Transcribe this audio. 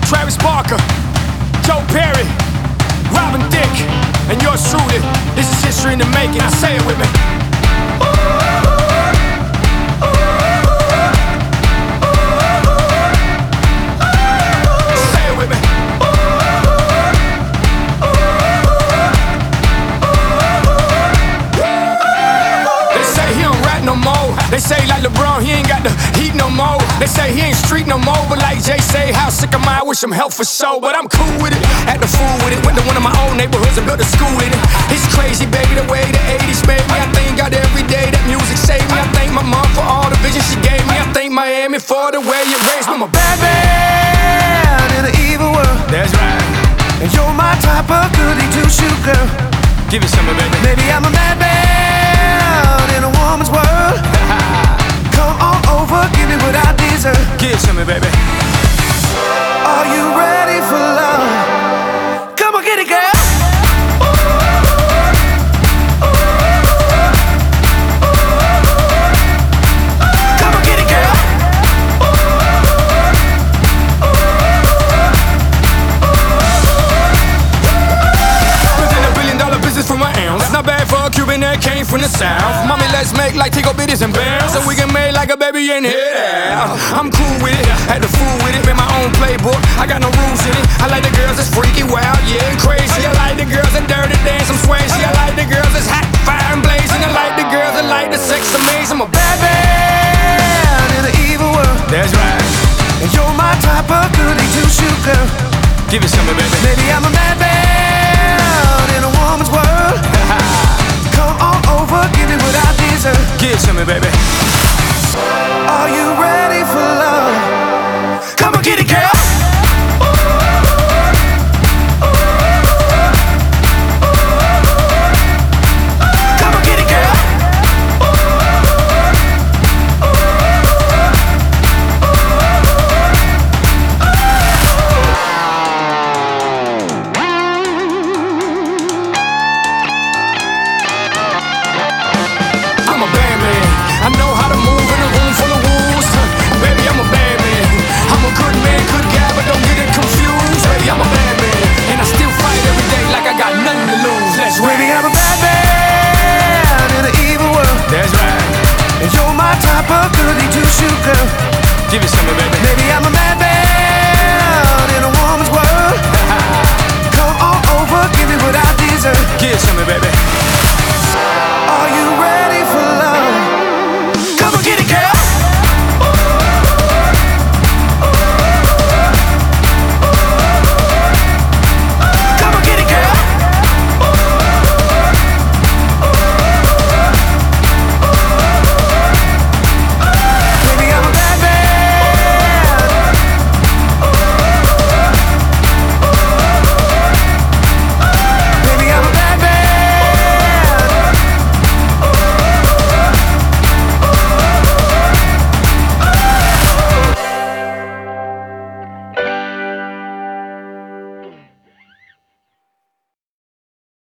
Travis Barker, Joe Perry, Robin Thicke, and yours truly. This is history in the making. Now say it with me. Say it with me. They say he don't rap no more. They say like LeBron, he ain't got the heat no more. They say he ain't street no more, but like Jay say, how sick am I? Wish him health for sure, but I'm cool with it. Had the fool with it. Went to one of my own neighborhoods and built a school in it. It's crazy, baby, the way the 80s made me. I thank God every day that music saved me. I thank my mom for all the vision she gave me. I thank Miami for the way it raised me. I'm a bad man in an evil world. That's right. And you're my type of goody two-shoe girl. Give it some, baby. Maybe I'm a bad man in a woman's world. Come on over, give me what I deserve. Give it some, baby. Are you ready for love? Come on, get it, girl. Come on, get it, girl. Within $1 billion business for my ounce. Not bad for a Cuban that came from the South. Mommy, let's make like Tico bitties and bounce, so we can make like a baby in here. I'm cool with it, had the fool with it. Made my own playbook, I got no rules in it. I like the girls that's freaky, wild, yeah, and crazy. I like the girls that dirty dance, I'm swayzy. I like the girls that's hot, fire and blazing. I like the girls that like the sex amazing. I'm a bad man in an evil world. That's right. And you're my type of goody two-shoe girl. Give it some, baby. Maybe I'm a bad man in a woman's world. Come on over, give me what I deserve. Give it some, baby. Are you ready for love? Come on, get it, girl.